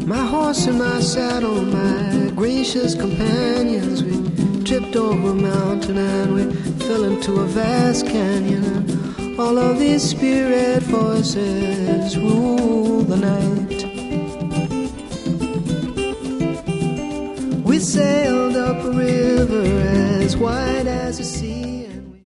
My horse and my saddle, my gracious companions, we tripped over a mountain and we fell into a vast canyon, and all of these spirit voices rule the night. We sailed up a river as wide as the sea.